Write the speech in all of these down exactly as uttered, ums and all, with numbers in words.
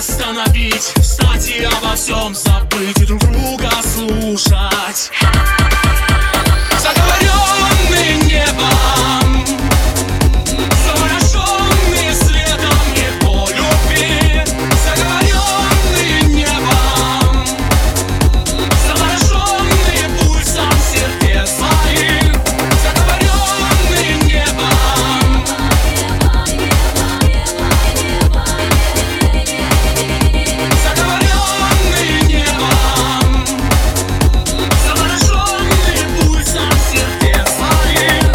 остановить, встать и обо всем забыть, и друг друга слушать. Заговоренный небом, завороженный светом его любви. Заговоренный небом, завороженный пульсом сердец своих. Заговоренный небом, заговоренный небом, завороженный пульсом сердец своих.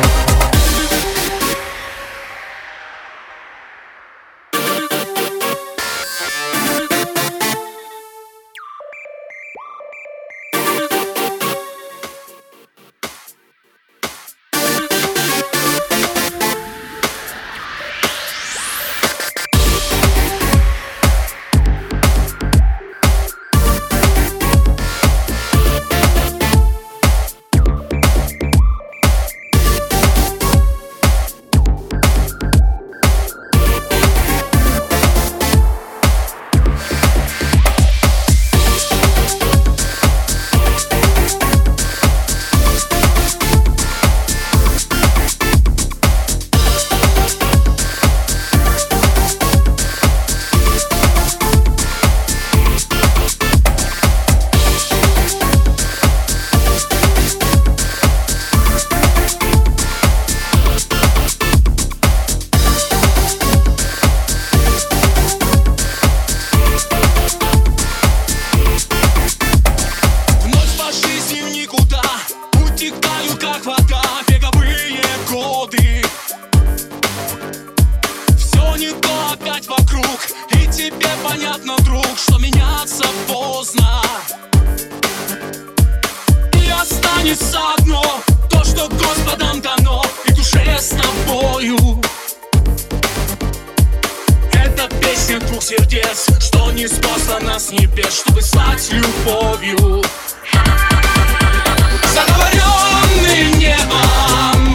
Вновь по жизни в никуда утекают, как вода, беговые годы. Все не то опять вокруг, и тебе понятно, друг, что меняться поздно. И останется одно, то, что Господом дано, и душе с тобою. Это песня двух сердец, что не спослана с небес, чтобы стать любовью. Заговоренный небом,